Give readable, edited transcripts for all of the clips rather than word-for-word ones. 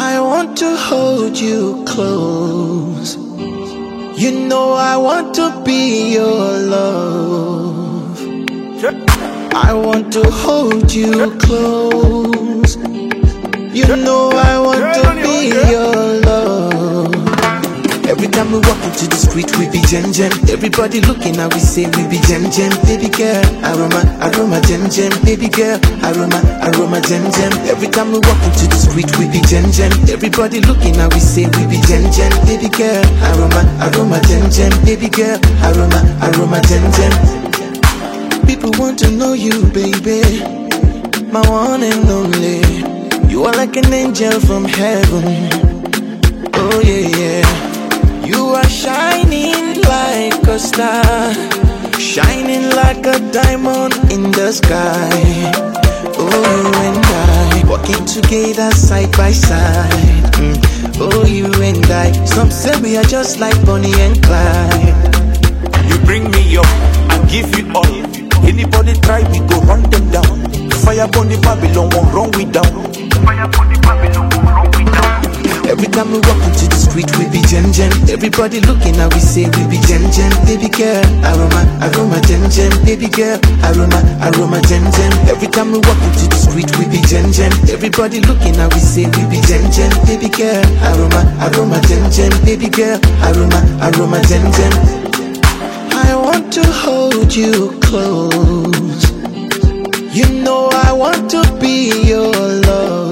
I want to hold you close. You know I want to be your love. I want to hold you close. You know I want to be your love. Every time we walk into the street, we be gem gem. Everybody looking at we say we be gem gem. Baby girl, aroma, aroma, gem gem. Baby girl, aroma, aroma, gem gem. Every time we walk into the street, we be gem gem. Everybody looking at we say we be gem gem. Baby girl, aroma, aroma, gem gem. Baby girl, aroma, aroma, gem gem. People want to know you, baby, my one and only. You are like an angel from heaven. Oh yeah, yeah. You are shining like a star, shining like a diamond in the sky. Oh, you and I, walking together side by side. Oh, you and I, some say we are just like Bonnie and Clyde. You bring me up, I give you all. Anybody try, we go run them down. Fire upon the Babylon, won't run we down. Fire upon the Babylon, won't run we down. Every time we walk into the street, we be gem gem. Everybody looking at we say we be gem gem. Baby girl, aroma, aroma, gem gem. Baby girl, aroma, aroma, gem gem. Every time we walk into the street, we be gem gem. Everybody looking at we say we be gem gem. Baby girl, aroma, aroma, gem gem. Baby girl, aroma, aroma, gem gem. I want to hold you close. You know I want to be your love.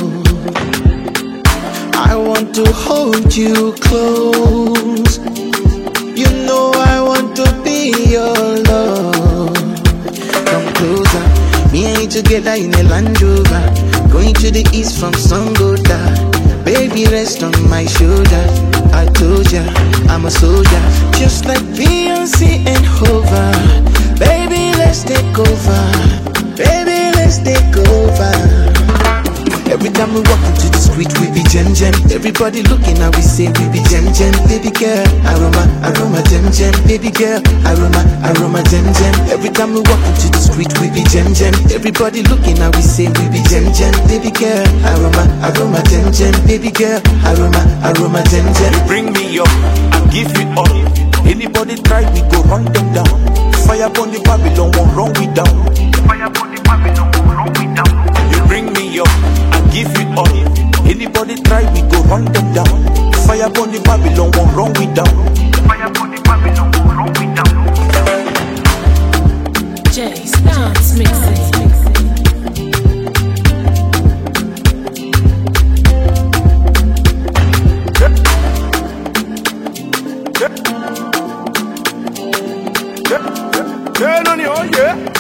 I want to hold you close. You know I want to be your love. Come closer, me and you together in a Land Rover, going to the east from Sangoda. Baby, rest on my shoulder. I told ya, I'm a soldier, just like Beyonce and Hova. Baby, let's take over. Baby, let's take over. Every time we walk into the street, we be gem gem. Everybody looking at we say we be gem gem. Baby girl, aroma, aroma, gem gem. Baby girl, aroma, aroma, gem gem. Every time we walk into the street, we be gem gem. Everybody looking at we say we be gem gem. Baby girl, aroma, aroma, gem gem. Baby girl, aroma, aroma, gem gem. You bring me up, I give you all. Anybody try, we go run them down. Fire upon the Babylon, won't run we down. Fire upon the Babylon, won't run we down. You bring me up, I give you all. Anybody try, we go run them down. Fire upon the Babylon, won't run we down. Fire upon the Babylon, won't run we down. Jay's Dance Mixing. Turn on your, yeah.